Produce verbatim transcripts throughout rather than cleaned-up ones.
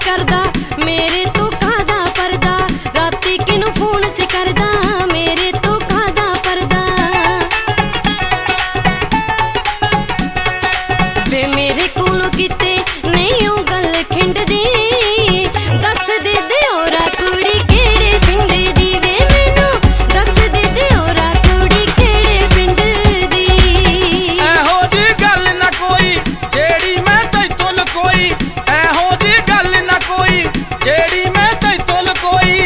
करदा मेरे तो कादा परदा राती किनू फोन से करदा मेरे तो कादा परदा वे मेरे कोलों किते नहीं ओ गल खिंडदी दस दे दे ओरा कुड़ी केड़े पिंड दी वे मैनू दस दे दे ओरा कुड़ी केड़े पिंड दी एहो जी गल ना कोई जेड़ी मैं तैथों लकोई एहो जी गल ना कोई जेड़ी मैं तैथों लकोई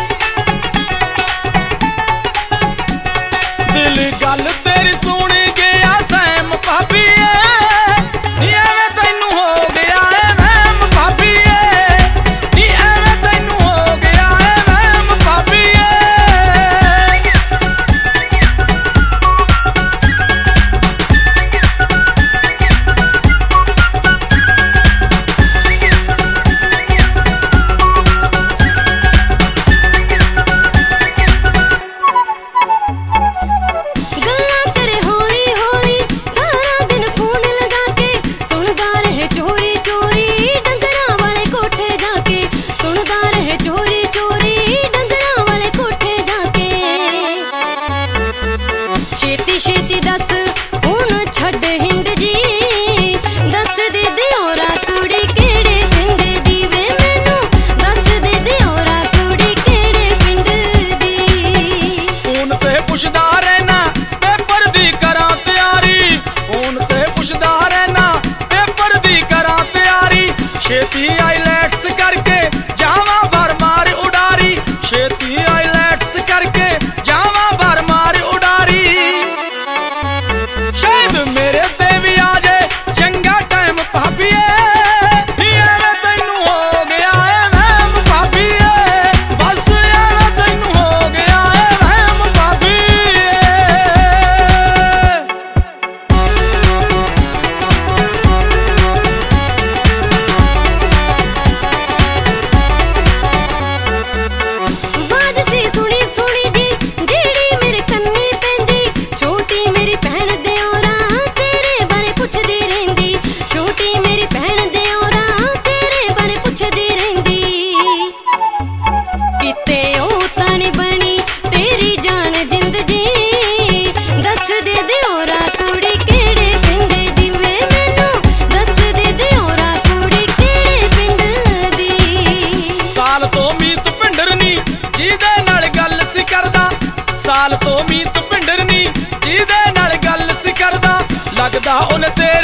दिल गल तेरी सुन गया सैम भाभी छेती छेती दस हुण छड्ड हिंद जी दस दे दे ओरा कुड़ी केड़े पिंड दी वे मैनू दस दे दे ओरा कुड़ी केड़े पिंड दी हुण ते पुछदा रहना पेपर दी करां तैयारी हुण ते पुछदा रहना पेपर दी करां तैयारी छेती आईलैट्स करके जावां भर मार उडारी छेती आईलैट्स करके जावां भर मार उडारी शायद मेरे ते भी आ जाए चंगा टाइम भाभी एवें तैनू हो गया है वहम भाभी बस एवें तैनू हो गया है वहम भाभी बाज सी सुनी सुनी दी जेड़ी मेरे कन्नी पैंदी छोटी मेरी भैन दे ओरा तेरे बारे पुछदी रहिंदी छोटी मेरी भैन दे ओरा तेरे बारे पुछदी रहिंदी किते ओ तानी बनी तेरी जान जिंद जी दस दे दे ओरा कुड़ी केड़े पिंड दी वे मैनू दस दे दे ओरा कुड़ी केड़े पिंड दी साल तो मीत पिंडरनी जीदे नाल गल सी करदा साल तो मीत पिंडरनी जीदे नाल गल सी करदा लगदा उन ते